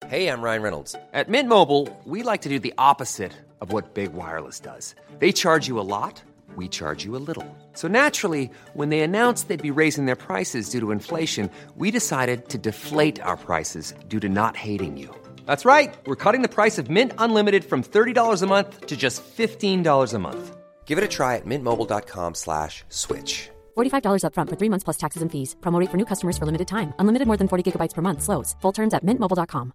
Hey, I'm Ryan Reynolds. At Mint Mobile, we like to do the opposite of what Big Wireless does. They charge you a lot, we charge you a little. So naturally, when they announced they'd be raising their prices due to inflation, we decided to deflate our prices due to not hating you. That's right. We're cutting the price of Mint Unlimited from $30 a month to just $15 a month. Give it a try at mintmobile.com/switch. $45 up front for 3 months plus taxes and fees. Promo rate for new customers for limited time. Unlimited more than 40 gigabytes per month. Slows full terms at mintmobile.com.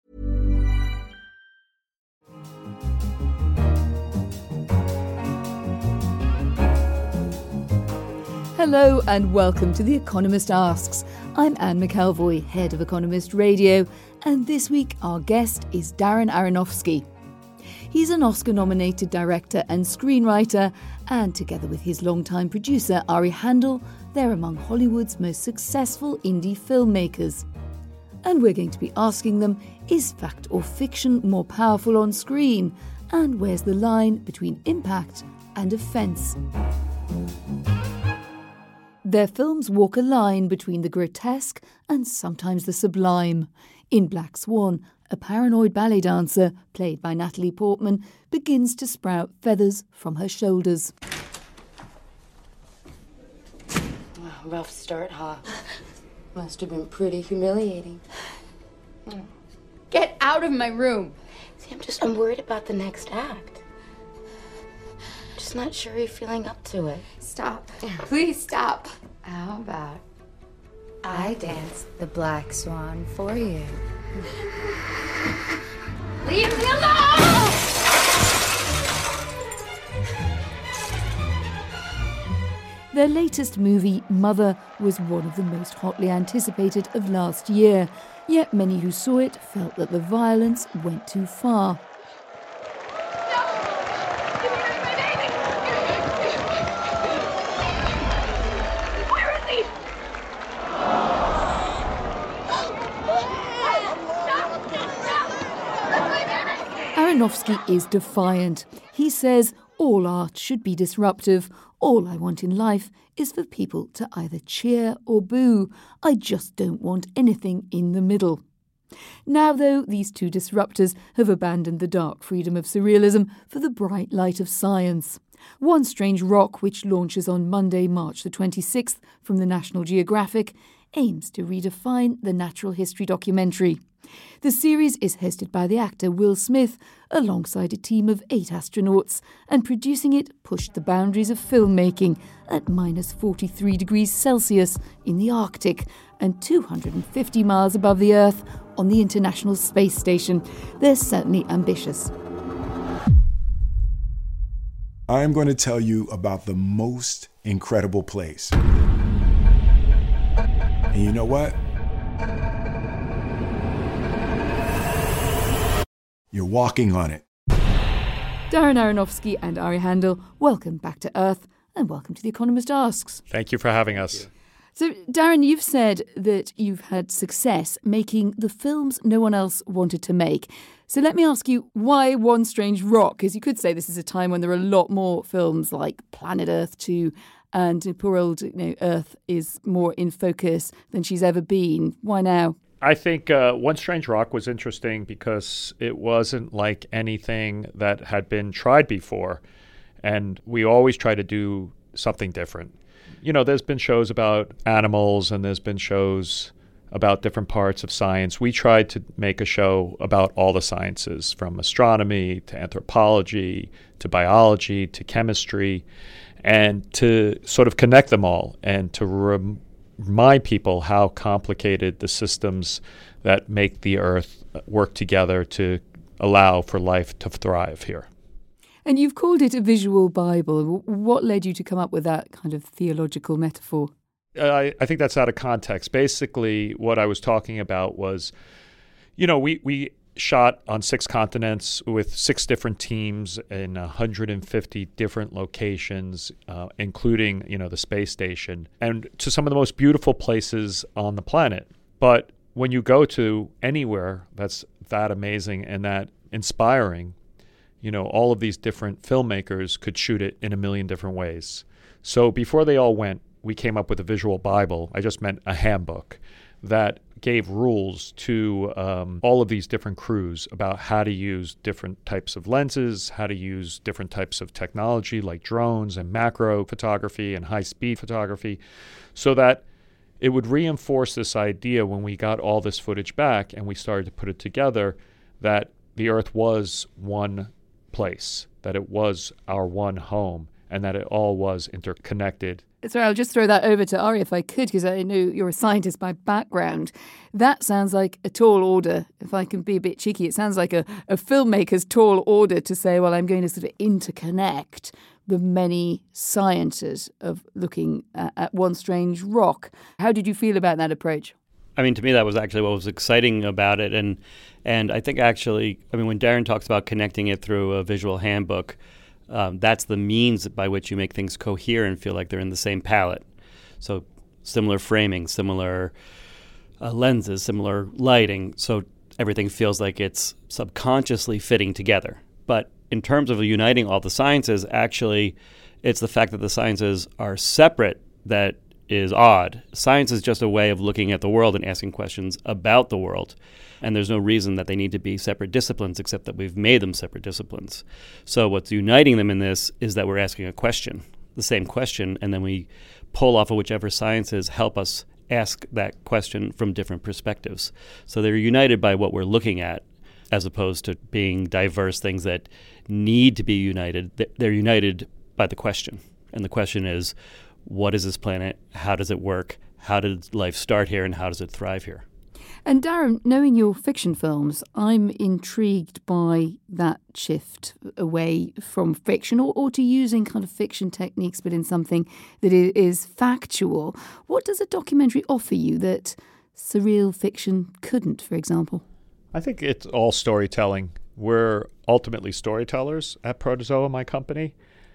Hello and welcome to The Economist Asks. I'm Anne McElvoy, head of Economist Radio, and this week our guest is Darren Aronofsky. He's an Oscar-nominated director and screenwriter, and together with his longtime producer Ari Handel, they're among Hollywood's most successful indie filmmakers. And we're going to be asking them, is fact or fiction more powerful on screen? And where's the line between impact and offence? Their films walk a line between the grotesque and sometimes the sublime. In Black Swan, a paranoid ballet dancer, played by Natalie Portman, begins to sprout feathers from her shoulders. Rough start, huh? Must have been pretty humiliating. Get out of my room! See, I'm worried about the next act. Just not sure you're feeling up to it. Stop. Please stop. How about I dance the Black Swan for you? Leave me alone! Their latest movie, Mother, was one of the most hotly anticipated of last year, yet many who saw it felt that the violence went too far. Aronofsky is defiant. He says all art should be disruptive. All I want in life is for people to either cheer or boo. I just don't want anything in the middle. Now, though, these two disruptors have abandoned the dark freedom of surrealism for the bright light of science. One Strange Rock, which launches on Monday, March the 26th from the National Geographic, aims to redefine the natural history documentary. The series is hosted by the actor Will Smith alongside a team of 8 astronauts, and producing it pushed the boundaries of filmmaking at minus 43 degrees Celsius in the Arctic and 250 miles above the Earth on the International Space Station. They're certainly ambitious. I'm going to tell you about the most incredible place. And you know what? You're walking on it. Darren Aronofsky and Ari Handel, welcome back to Earth and welcome to The Economist Asks. Thank you for having us. So, Darren, you've said that you've had success making the films no one else wanted to make. So let me ask you, why One Strange Rock? Because you could say this is a time when there are a lot more films like Planet Earth 2 and poor old Earth is more in focus than she's ever been. Why now? I think One Strange Rock was interesting because it wasn't like anything that had been tried before. And we always try to do something different. You know, there's been shows about animals and there's been shows about different parts of science. We tried to make a show about all the sciences, from astronomy to anthropology to biology to chemistry, and to sort of connect them all and to remind people how complicated the systems that make the Earth work together to allow for life to thrive here. And you've called it a visual Bible. What led you to come up with that kind of theological metaphor? I think that's out of context. Basically, what I was talking about was, you know, we shot on 6 continents with 6 different teams in 150 different locations, including, you know, the space station, and to some of the most beautiful places on the planet. But when you go to anywhere that's that amazing and that inspiring, you know, all of these different filmmakers could shoot it in a million different ways. So before they all went, we came up with a visual Bible. I just meant a handbook that gave rules to all of these different crews about how to use different types of lenses, how to use different types of technology like drones and macro photography and high-speed photography, so that it would reinforce this idea when we got all this footage back and we started to put it together that the Earth was one place, that it was our one home, and that it all was interconnected. Sorry, I'll just throw that over to Ari if I could, because I know you're a scientist by background. That sounds like a tall order. If I can be a bit cheeky, it sounds like a filmmaker's tall order to say, well, I'm going to sort of interconnect the many sciences of looking at one strange rock. How did you feel about that approach? I mean, to me, that was actually what was exciting about it. And I think actually, I mean, when Darren talks about connecting it through a visual handbook, that's the means by which you make things cohere and feel like they're in the same palette. So similar framing, similar lenses, similar lighting, so everything feels like it's subconsciously fitting together. But in terms of uniting all the sciences, actually, it's the fact that the sciences are separate that is odd. Science is just a way of looking at the world and asking questions about the world. And there's no reason that they need to be separate disciplines except that we've made them separate disciplines. So what's uniting them in this is that we're asking a question, the same question, and then we pull off of whichever sciences help us ask that question from different perspectives. So they're united by what we're looking at as opposed to being diverse things that need to be united. They're united by the question. And the question is, what is this planet? How does it work? How did life start here, and how does it thrive here? And Darren, knowing your fiction films, I'm intrigued by that shift away from fiction or to using kind of fiction techniques but in something that is factual. What does a documentary offer you that surreal fiction couldn't, for example? I think it's all storytelling. We're ultimately storytellers at Protozoa, my company,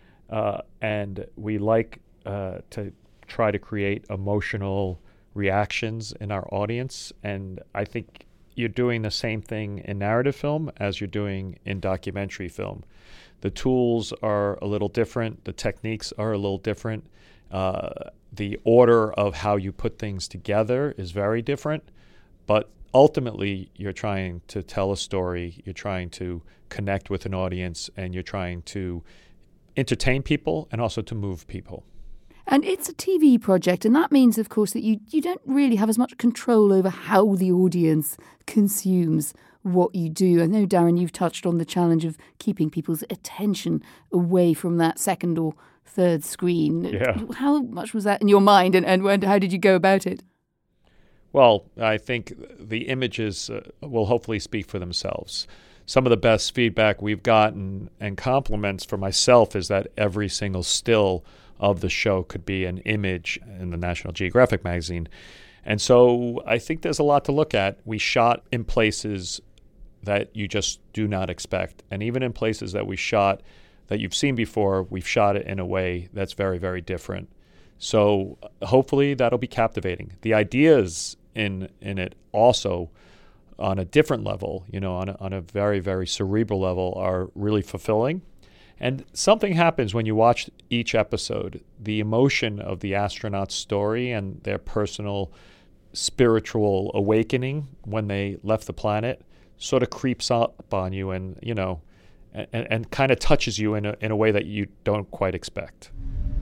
and we like to try to create emotional reactions in our audience. And I think you're doing the same thing in narrative film as you're doing in documentary film. The tools are a little different. The techniques are a little different. The order of how you put things together is very different. But ultimately, you're trying to tell a story. You're trying to connect with an audience, and you're trying to entertain people and also to move people. And it's a TV project, and that means, of course, that you don't really have as much control over how the audience consumes what you do. I know, Darren, you've touched on the challenge of keeping people's attention away from that second or third screen. Yeah. How much was that in your mind, and how did you go about it? Well, I think the images will hopefully speak for themselves. Some of the best feedback we've gotten and compliments for myself is that every single still of the show could be an image in the National Geographic magazine. And so I think there's a lot to look at. We shot in places that you just do not expect. And even in places that we shot that you've seen before, we've shot it in a way that's very, very different. So hopefully that'll be captivating. The ideas in it also on a different level, on a very, very cerebral level, are really fulfilling. And something happens when you watch each episode. The emotion of the astronaut's story and their personal spiritual awakening when they left the planet sort of creeps up on you and kind of touches you in a way that you don't quite expect.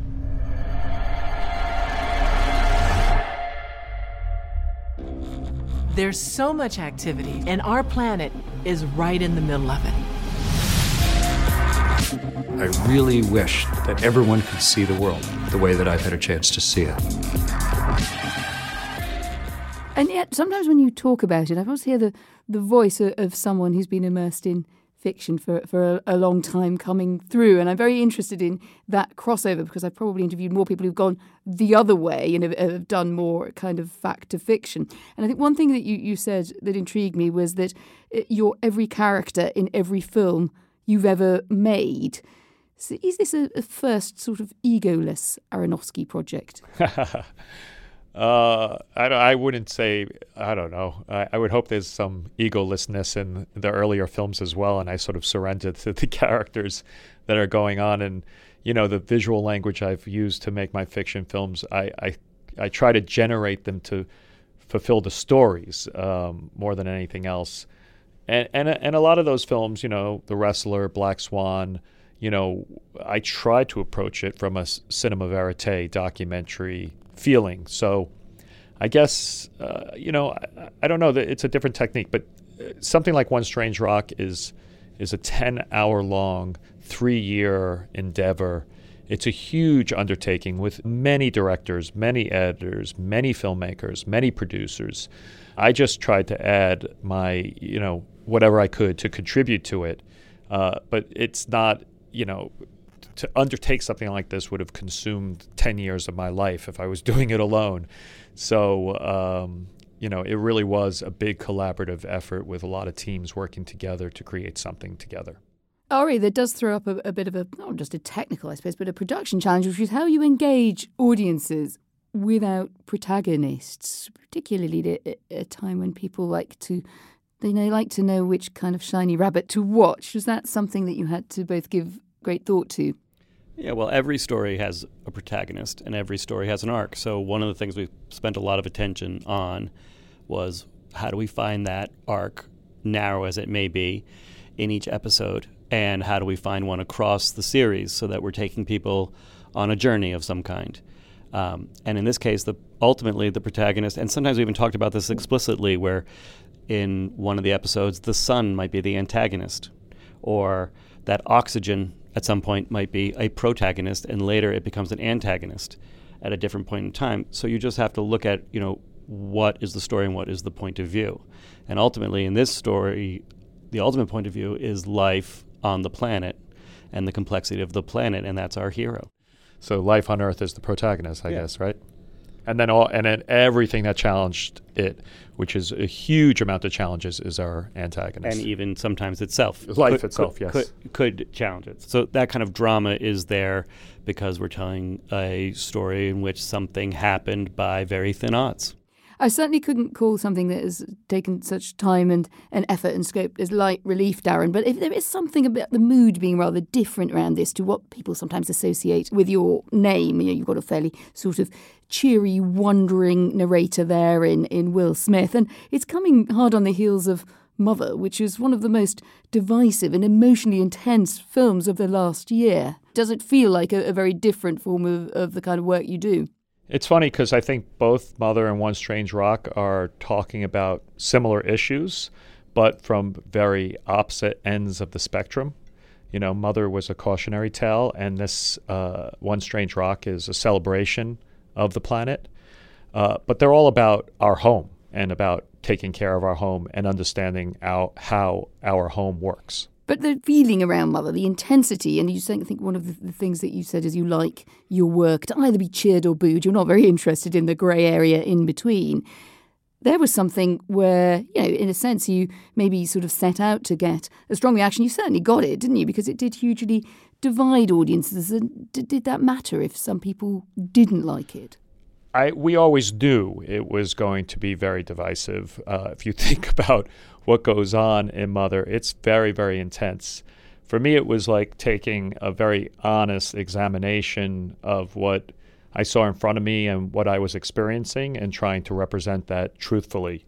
There's so much activity, and our planet is right in the middle of it. I really wish that everyone could see the world the way that I've had a chance to see it. And yet, sometimes when you talk about it, I always hear the voice of someone who's been immersed in fiction for a long time coming through. And I'm very interested in that crossover because I've probably interviewed more people who've gone the other way and have done more kind of fact to fiction. And I think one thing that you said that intrigued me was that you're every character in every film you've ever made. So is this a first sort of egoless Aronofsky project? I wouldn't say, I don't know. I would hope there's some egolessness in the earlier films as well, and I sort of surrendered to the characters that are going on. And, the visual language I've used to make my fiction films, I try to generate them to fulfill the stories more than anything else. And a lot of those films, The Wrestler, Black Swan, I try to approach it from a cinema verite documentary feeling. So I guess, I don't know, that it's a different technique, but something like One Strange Rock is a 10-hour-long, 3-year endeavor. It's a huge undertaking with many directors, many editors, many filmmakers, many producers. I just tried to add my, whatever I could to contribute to it. But it's not, to undertake something like this would have consumed 10 years of my life if I was doing it alone. So, it really was a big collaborative effort with a lot of teams working together to create something together. Ari, that does throw up a bit of not just a technical, I suppose, but a production challenge, which is how you engage audiences without protagonists, particularly at a time when people like to know which kind of shiny rabbit to watch. Was that something that you had to both give great thought to? Yeah, well, every story has a protagonist and every story has an arc. So one of the things we spent a lot of attention on was how do we find that arc, narrow as it may be, in each episode, and how do we find one across the series so that we're taking people on a journey of some kind. And in this case, ultimately the protagonist, and sometimes we even talked about this explicitly, where in one of the episodes, the sun might be the antagonist, or that oxygen at some point might be a protagonist, and later it becomes an antagonist at a different point in time. So you just have to look at, what is the story and what is the point of view. And ultimately in this story, the ultimate point of view is life on the planet and the complexity of the planet, and that's our hero. So life on Earth is the protagonist, I guess, right? And then everything that challenged it, which is a huge amount of challenges, is our antagonist. And even sometimes itself. Life itself, yes. Could challenge it. So that kind of drama is there because we're telling a story in which something happened by very thin odds. I certainly couldn't call something that has taken such time and effort and scope as Light Relief, Darren. But if there is something about the mood being rather different around this to what people sometimes associate with your name, you've got a fairly sort of cheery, wandering narrator there in Will Smith. And it's coming hard on the heels of Mother, which is one of the most divisive and emotionally intense films of the last year. Does it feel like a very different form of the kind of work you do? It's funny because I think both Mother and One Strange Rock are talking about similar issues, but from very opposite ends of the spectrum. Mother was a cautionary tale, and this One Strange Rock is a celebration of the planet. But they're all about our home and about taking care of our home and understanding how our home works. But the feeling around Mother, the intensity, and you think one of the things that you said is you like your work to either be cheered or booed. You're not very interested in the grey area in between. There was something where, in a sense, you maybe sort of set out to get a strong reaction. You certainly got it, didn't you? Because it did hugely divide audiences. And did that matter if some people didn't like it? We always knew it was going to be very divisive. If you think about what goes on in Mother, it's very, very intense. For me, it was like taking a very honest examination of what I saw in front of me and what I was experiencing and trying to represent that truthfully.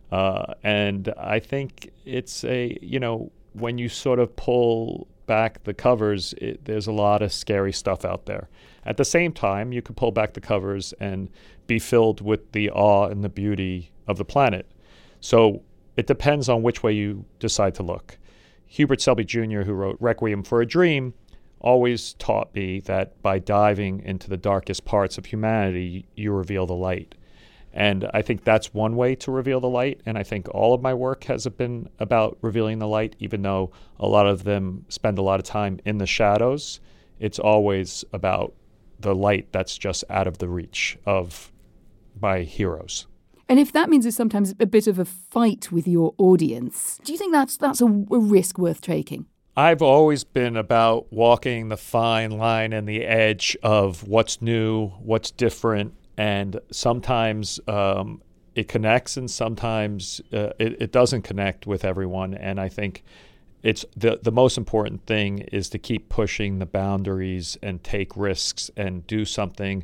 And I think it's when you sort of pull back the covers, there's a lot of scary stuff out there. At the same time, you could pull back the covers and be filled with the awe and the beauty of the planet. So it depends on which way you decide to look. Hubert Selby Jr., who wrote Requiem for a Dream, always taught me that by diving into the darkest parts of humanity, you reveal the light. And I think that's one way to reveal the light. And I think all of my work has been about revealing the light, even though a lot of them spend a lot of time in the shadows. It's always about the light that's just out of the reach of my heroes. And if that means it's sometimes a bit of a fight with your audience, do you think that's a risk worth taking? I've always been about walking the fine line and the edge of what's new, what's different, and sometimes it connects and sometimes it doesn't connect with everyone. And I think it's the most important thing is to keep pushing the boundaries and take risks and do something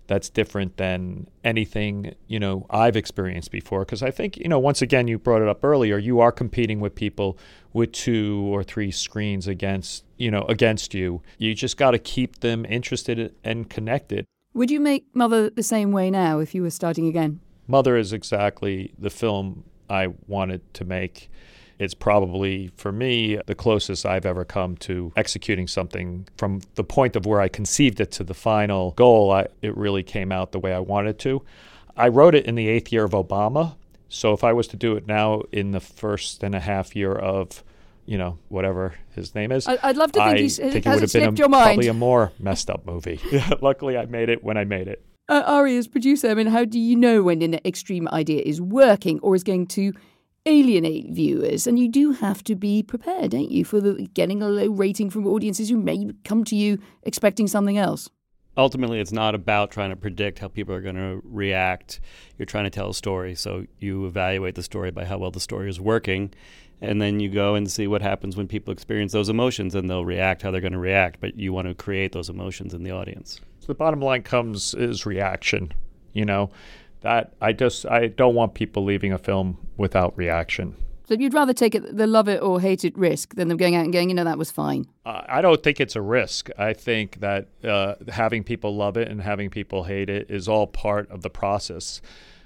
that's different than anything, I've experienced before. Because I think, once again, you brought it up earlier, you are competing with people with 2 or 3 screens against you. You just got to keep them interested and connected. Would you make Mother the same way now if you were starting again? Mother is exactly the film I wanted to make. It's probably, for me, the closest I've ever come to executing something from the point of where I conceived it to the final goal. It really came out the way I wanted to. I wrote it in the 8th year of Obama. So if I was to do it now in the 1.5 year of, whatever his name is, I'd love to think it would have been probably a more messed up movie. Luckily, I made it when I made it. Ari, as producer, how do you know when an extreme idea is working or is going to alienate viewers? And you do have to be prepared, don't you, for getting a low rating from audiences who may come to you expecting something else. Ultimately, it's not about trying to predict how people are going to react. You're trying to tell a story, so you evaluate the story by how well the story is working, and then you go and see what happens when people experience those emotions, and they'll react how they're going to react, but you want to create those emotions in the audience. So the bottom line is reaction, that I don't want people leaving a film without reaction. So you'd rather take the love it or hate it risk than them going out and going, that was fine. I don't think it's a risk. I think that having people love it and having people hate it is all part of the process.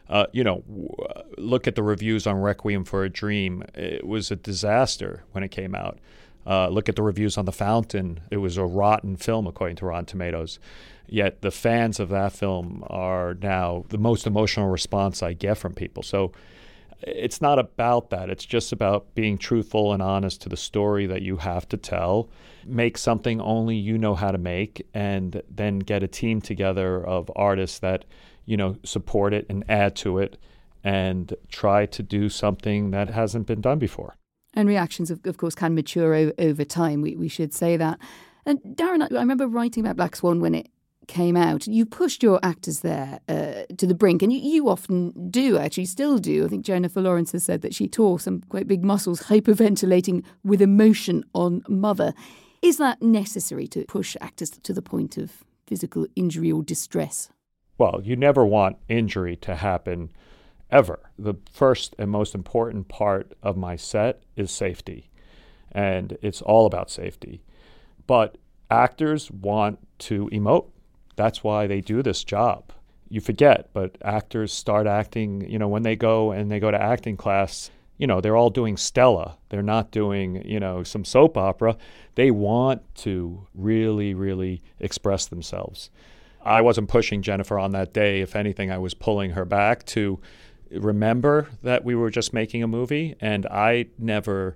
Look at the reviews on Requiem for a Dream. It was a disaster when it came out. Look at the reviews on The Fountain. It was a rotten film, according to Rotten Tomatoes. Yet the fans of that film are now the most emotional response I get from people. So it's not about that. It's just about being truthful and honest to the story that you have to tell. Make something only you know how to make, and then get a team together of artists that, support it and add to it and try to do something that hasn't been done before. And reactions, of course, can mature over time. We should say that. And Darren, I remember writing about Black Swan when it came out. You pushed your actors there to the brink, and you often do, actually still do. I think Jennifer Lawrence has said that she tore some quite big muscles hyperventilating with emotion on Mother. Is that necessary to push actors to the point of physical injury or distress? Well, you never want injury to happen ever. The first and most important part of my set is safety, and it's all about safety. But actors want to emote. That's why they do this job. You forget, but actors start acting, when they go to acting class, they're all doing Stella. They're not doing, some soap opera. They want to really, really express themselves. I wasn't pushing Jennifer on that day. If anything, I was pulling her back to remember that we were just making a movie. And I never,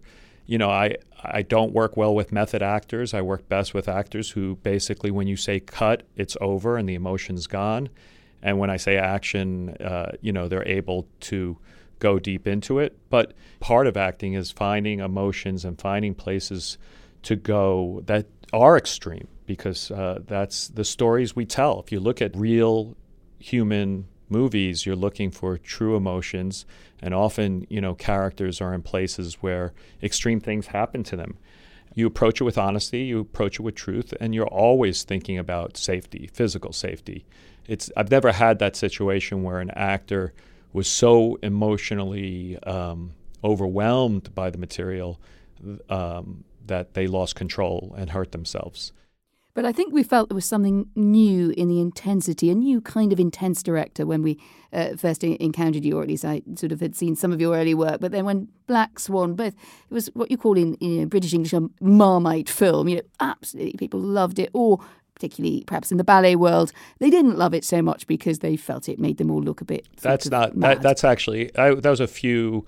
I don't work well with method actors. I work best with actors who basically, when you say cut, it's over and the emotion's gone. And when I say action, they're able to go deep into it. But part of acting is finding emotions and finding places to go that are extreme, because that's the stories we tell. If you look at real human movies, you're looking for true emotions, and often, characters are in places where extreme things happen to them. You approach it with honesty, you approach it with truth, and you're always thinking about safety, physical safety. I've never had that situation where an actor was so emotionally overwhelmed by the material that they lost control and hurt themselves. But I think we felt there was something new in the intensity, a new kind of intense director when we first encountered you, or at least I sort of had seen some of your early work. But then when Black Swan, it was what you call in British English a Marmite film. Absolutely, people loved it, or particularly perhaps in the ballet world, they didn't love it so much because they felt it made them all look a bit. That's actually that was a few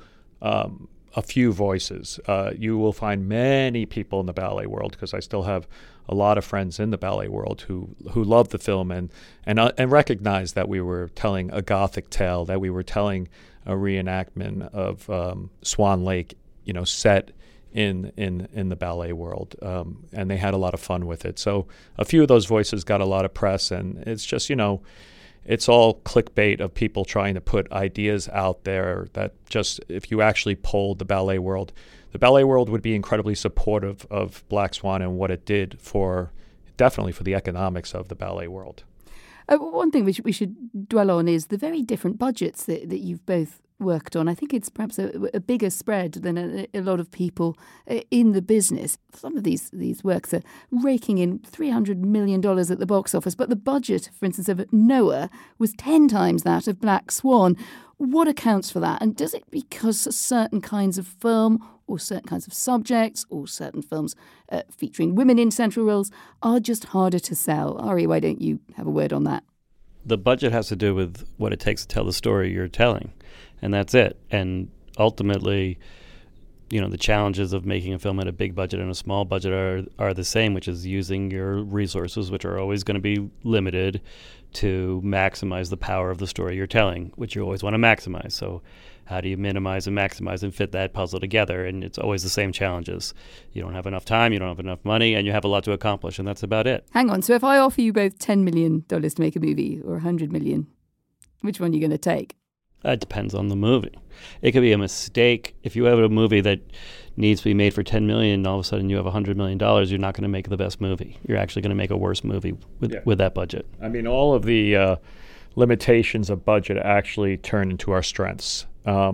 voices. You will find many people in the ballet world, because I still have a lot of friends in the ballet world who love the film and recognize that we were telling a Gothic tale, that we were telling a reenactment of Swan Lake, set in the ballet world, and they had a lot of fun with it. So a few of those voices got a lot of press, and it's just it's all clickbait of people trying to put ideas out there that just, if you actually polled the ballet world would be incredibly supportive of Black Swan and what it did definitely for the economics of the ballet world. One thing we should dwell on is the very different budgets that you've both worked on. I think it's perhaps a bigger spread than a lot of people in the business. Some of these works are raking in $300 million at the box office, but the budget, for instance, of Noah was 10 times that of Black Swan. What accounts for that? And does it because certain kinds of film or certain kinds of subjects or certain films featuring women in central roles are just harder to sell? Ari, why don't you have a word on that? The budget has to do with what it takes to tell the story you're telling, and that's it. And ultimately, the challenges of making a film at a big budget and a small budget are the same, which is using your resources, which are always going to be limited, to maximize the power of the story you're telling, which you always want to maximize. So how do you minimize and maximize and fit that puzzle together? And it's always the same challenges. You don't have enough time, you don't have enough money, and you have a lot to accomplish, and that's about it. Hang on, so if I offer you both $10 million to make a movie or $100 million, which one are you going to take? It depends on the movie. It could be a mistake. If you have a movie that needs to be made for $10 million and all of a sudden you have $100 million, you're not going to make the best movie. You're actually going to make a worse movie with that budget. I mean, all of the limitations of budget actually turn into our strengths.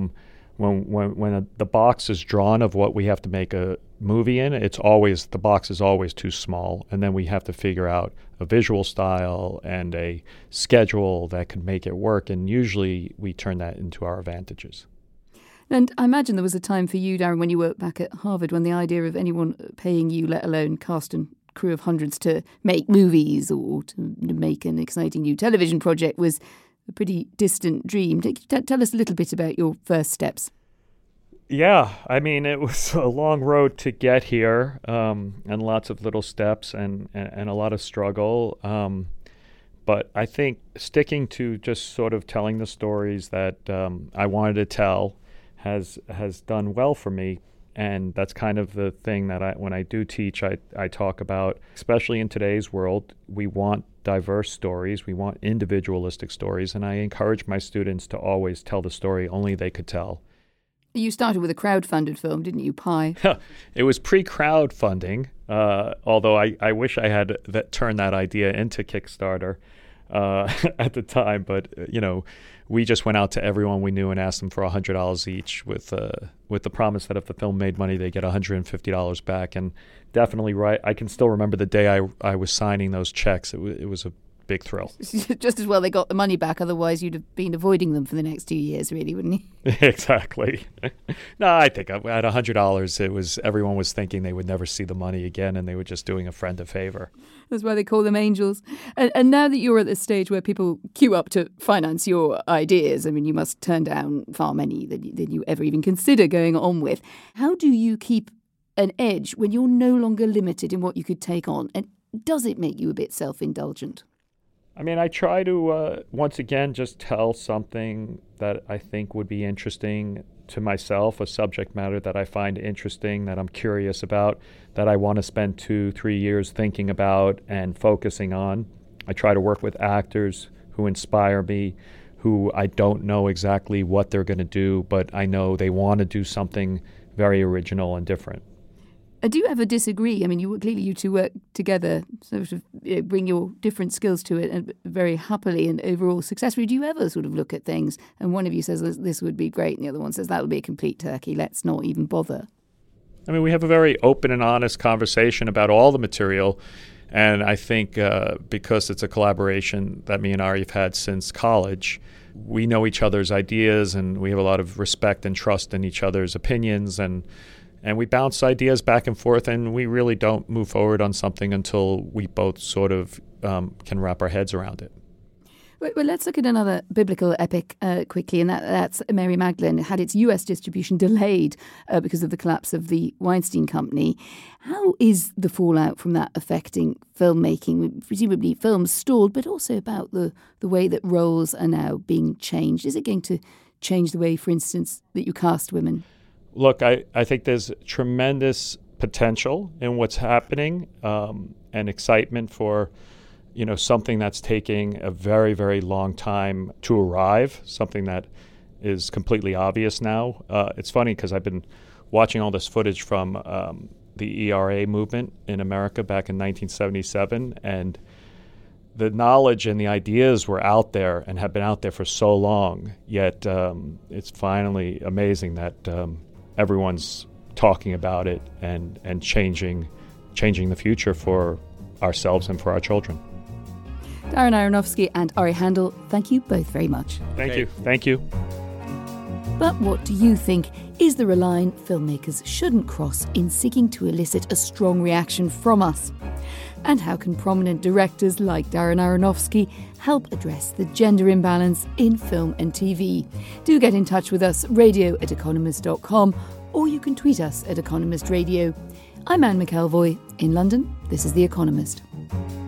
When the box is drawn of what we have to make a movie in, the box is always too small, and then we have to figure out a visual style and a schedule that could make it work, and usually we turn that into our advantages. And I imagine there was a time for you, Darren, when you were back at Harvard, when the idea of anyone paying you, let alone cast and crew of hundreds, to make movies or to make an exciting new television project was a pretty distant dream. Tell us a little bit about your first steps. Yeah, I mean, it was a long road to get here, and lots of little steps and a lot of struggle. But I think sticking to just sort of telling the stories that I wanted to tell has done well for me. And that's kind of the thing that when I do teach, I talk about, especially in today's world, we want diverse stories, we want individualistic stories, and I encourage my students to always tell the story only they could tell. You started with a crowd-funded film, didn't you, Pi? It was pre-crowdfunding, although I wish I had turned that idea into Kickstarter at the time. But, we just went out to everyone we knew and asked them for $100 each with the promise that if the film made money, they get $150 back. And definitely I can still remember the day I was signing those checks. It was a big thrill. Just as well they got the money back, otherwise you'd have been avoiding them for the next 2 years, really, wouldn't you? Exactly. No, I think at $100, everyone was thinking they would never see the money again, and they were just doing a friend a favor. That's why they call them angels. And now that you're at this stage where people queue up to finance your ideas, I mean, you must turn down far many than you ever even consider going on with. How do you keep an edge when you're no longer limited in what you could take on? And does it make you a bit self-indulgent? I mean, I try to, once again, just tell something that I think would be interesting to myself, a subject matter that I find interesting, that I'm curious about, that I want to spend 2-3 years thinking about and focusing on. I try to work with actors who inspire me, who I don't know exactly what they're going to do, but I know they want to do something very original and different. Do you ever disagree? I mean, you two work together, sort of bring your different skills to it, and very happily and overall successfully. Do you ever sort of look at things and one of you says this would be great, and the other one says that would be a complete turkey, let's not even bother? I mean, we have a very open and honest conversation about all the material, and I think because it's a collaboration that me and Ari have had since college, we know each other's ideas, and we have a lot of respect and trust in each other's opinions, and we bounce ideas back and forth, and we really don't move forward on something until we both sort of can wrap our heads around it. Well, let's look at another biblical epic quickly, and that's Mary Magdalene. It had its US distribution delayed because of the collapse of the Weinstein Company. How is the fallout from that affecting filmmaking? Presumably films stalled, but also about the way that roles are now being changed. Is it going to change the way, for instance, that you cast women? Look, I think there's tremendous potential in what's happening and excitement for, something that's taking a very, very long time to arrive, something that is completely obvious now. It's funny because I've been watching all this footage from the ERA movement in America back in 1977, and the knowledge and the ideas were out there and have been out there for so long, yet it's finally amazing that everyone's talking about it and changing the future for ourselves and for our children. Darren Aronofsky and Ari Handel, thank you both very much. Thank you. Thank you. But what do you think is the line filmmakers shouldn't cross in seeking to elicit a strong reaction from us? And how can prominent directors like Darren Aronofsky help address the gender imbalance in film and TV? Do get in touch with us, radio@economist.com, or you can tweet us at Economist Radio. I'm Anne McElvoy in London. This is The Economist.